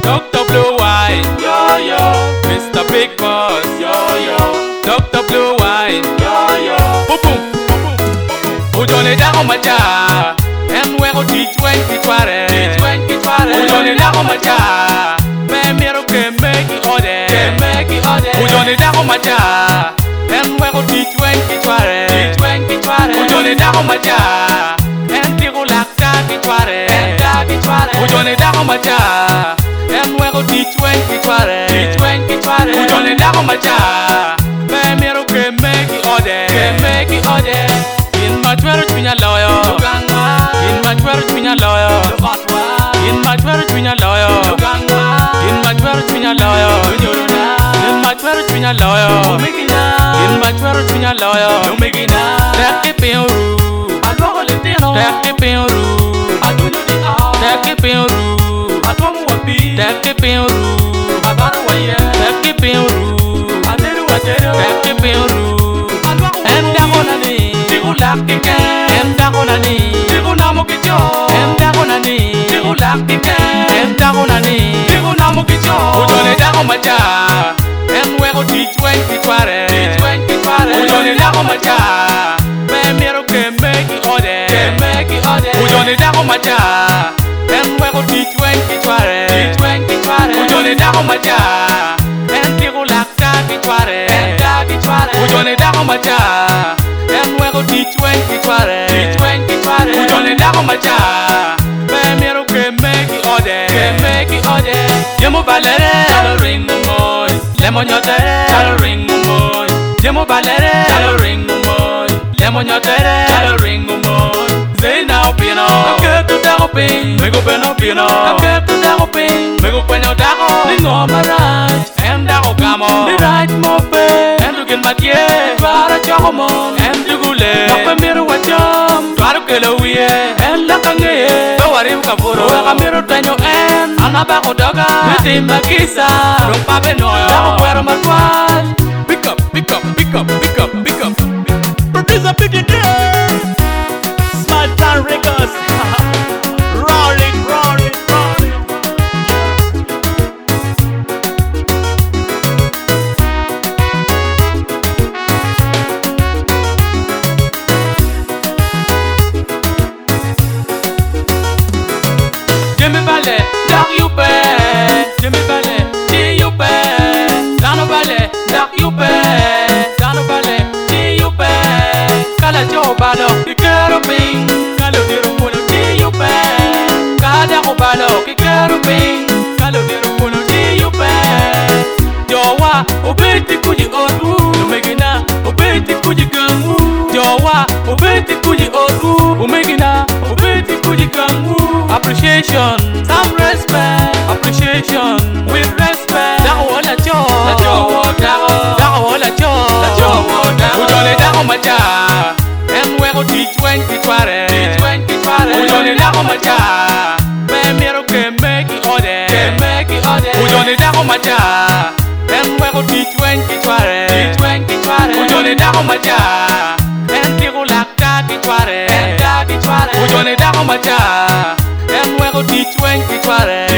Dr. Blue Wine, Yo yo, Mr. Big Boss, yo yo, Dr. Blue Wine, yo yo. boom boom, boom boom. Ujone da macha, en wego teach when kitware, Teach when kitware. Ujone da macha, me mero ke meki ode, Meki ode. Ujone da macha, en wego teach when kitware, Teach when kitware. Ujone da macha, en tigo lakta kitware, Enta kitware. Ujone da macha, en wego teach when kitware, Teach when kitware. Ujone da macha, me mero ke meki ode, Meki ode. in my 12 pinya lawyer, Luganga. in my 12 pinya lawyer, Lugatwa. in my 12 pinya lawyer, Luganga. in my 12 pinya lawyer, Lunyuruna. in my 12 pinya lawyer, Lumigina. in my 12 pinya lawyer, Lumigina. take it piru, Alwago litino. take it piru, Adunyu di ao. take it piru, Atwamu wapi. take it piru, Abara waye. take it piru, Aderu wajeru. take it piru, Alwago enda konani, Digulakike. enda konani, Digunamukicho. enda konani, Digulakike. enda konani. Digunamukicho. Ujone da macha, en wego teach when kitware, Teach when kitware. Ujone da macha, me mero ke meki ode, Meki ode. Ujone da macha, en wego teach when kitware, Teach when kitware. Ujone da macha, en tigo lakta kitware, Enta kitware. Ujone da macha, en wego teach when kitware, Teach when kitware. Ujone da macha, me mero ke meki ode, Meki ode. Yemo balere, chalo ring moy. Lemon yotere, chalo ring moy. Yemo balere, chalo ring moy. Lemon yotere, chalo ring moy. Zena opino,ake tu dago pin, mego peno pino.Ake tu dago pin, mego peno dago. Ningo maraj, em dago kamo. Ni right mo pe, em dukin matye. Para choko mon, em dugule. Nape miru wacham, tuaru kelo wiye. Em lakange, bawari ukapuro. Waka miru tenyo en, anaba kodoga. Mitimba kisa, rumpa benoyo. Dago kwero matwal. Pick up, pick up, pick up, pick up, pick up. Producer Biggie D. Smart Town Records. Roll it, roll it, roll it. Jimmy Ballet, dark you pay. Jimmy Ballet, G you pay. Dano Ballet, dark you pay. Dano Ballet, G you pay. Kala Joe Balo, Kikero Ping. Kalo Diro Puno, G you pay. Kada Obalo, Kikero Ping. Kalo Diro Puno, G you pay. Jowa, Obeti Kuji Odu. Umegina, Obeti Kuji Kangu. Jowa, Obeti Kuji Odu. Umegina, Obeti Kuji Kangu. Appreciation, some respect. Appreciation, with respect. Dago wala cho, dago wala cho. Ujone dago macha, en wego teach when kitware. Teach when kitware. Ujone dago macha, me mero ke meki ode. Meki ode. Ujone dago macha, en wego teach when kitware. Teach when kitware. Ujone dago macha, en tigo lakta kitware. Enta kitware. Ujone dago macha, en wego teach when kitware.